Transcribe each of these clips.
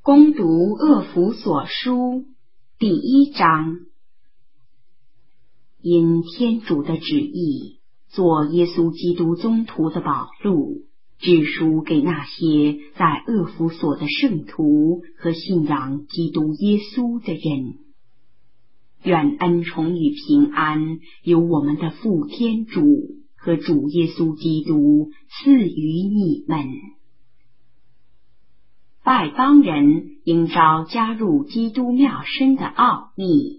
攻读厄弗所书第1章。因天主的旨意，做耶稣基督宗徒的保禄，致书给那些在厄弗所的圣徒和信仰基督耶稣的人。愿恩宠与平安由我们的父天主和主耶稣基督赐予你们。外邦人应召加入基督妙身的奥秘。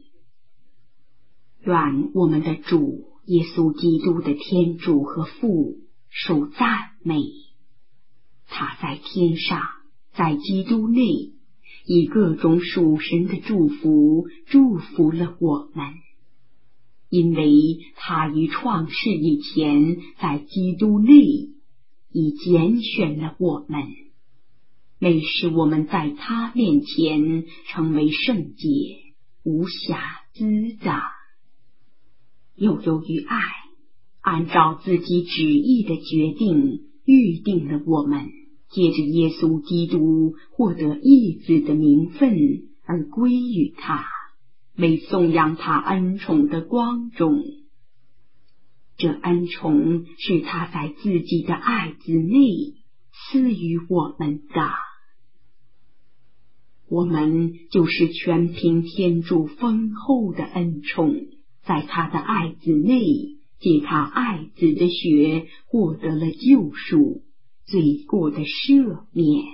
愿我们的主耶稣基督的天主和父受赞美。他在天上，在基督内，以各种属神的祝福祝福了我们，因为他于创世以前在基督内已拣选了我们，为使我们在他面前成为圣洁无瑕疵的。又由于爱，按照自己旨意的决定预定了我们借着耶稣基督获得义子的名分而归于他，为颂扬他恩宠的光荣。这恩宠是他在自己的爱子内赐予我们的。我们就是全凭天主丰厚的恩宠，在他的爱子内，借他爱子的血获得了救赎，罪过的赦免。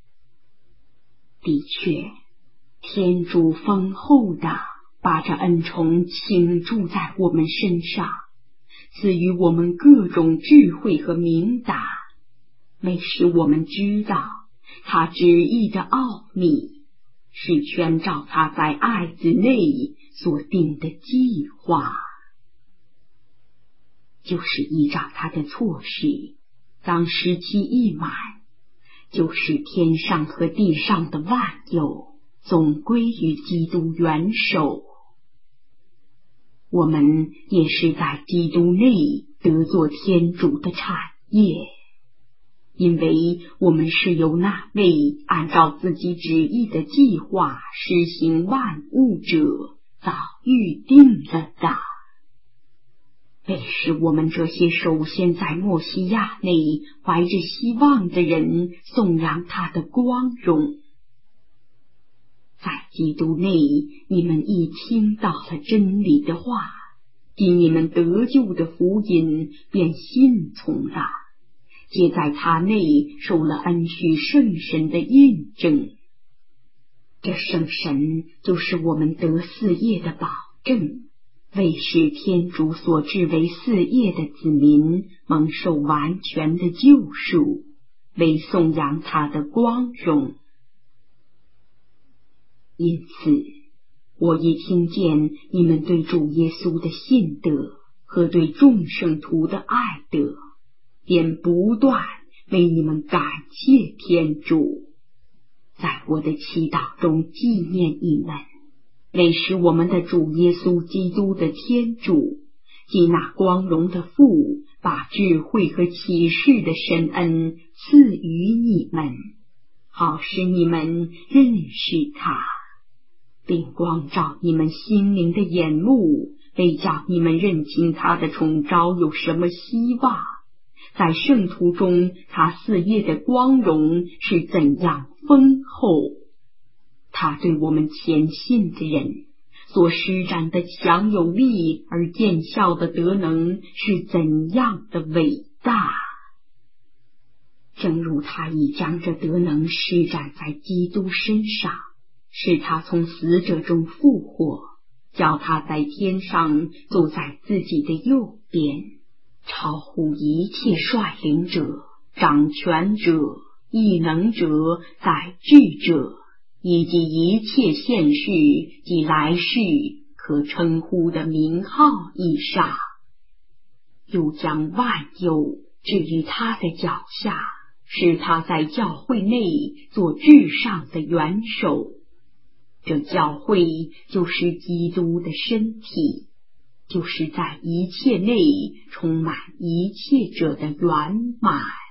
的确，天主丰厚的把这恩宠倾注在我们身上，赐予我们各种智慧和明达，为使我们知道他旨意的奥秘，是全照他在爱子内所定的计划，就是依照他的措施，当时期一满，就是天上和地上的万有总归于基督元首。我们也是在基督内得作天主的产业，因为我们是由那位按照自己旨意的计划施行万物者早预定了的，为使我们这些首先在默西亚内怀着希望的人颂扬他的光荣。在基督内，你们已听到了真理的话，即你们得救的福音，便信从了，皆在他内受了恩许圣神的印证。这圣神就是我们得嗣业的保证，为使天主所制为嗣业的子民蒙受完全的救赎，为颂扬他的光荣。因此，我已听见你们对主耶稣的信德和对众圣徒的爱德，便不断为你们感谢天主。在我的祈祷中纪念你们，为使我们的主耶稣基督的天主及那光荣的父把智慧和启示的神恩赐予你们，好使你们认识他，并光照你们心灵的眼目，为叫你们认清他的宠召有什么希望，在圣徒中他嗣业的光荣是怎样丰厚，他对我们虔信的人所施展的强有力而见效的德能是怎样的伟大。正如他已将这德能施展在基督身上，使他从死者中复活，叫他在天上坐在自己的右边，超乎一切率领者、掌权者、异能者、载具者，以及一切现世及来世可称呼的名号以上，又将万有置于他的脚下，使他在教会内做至上的元首。这教会就是基督的身体，就是在一切内充满一切者的圆满。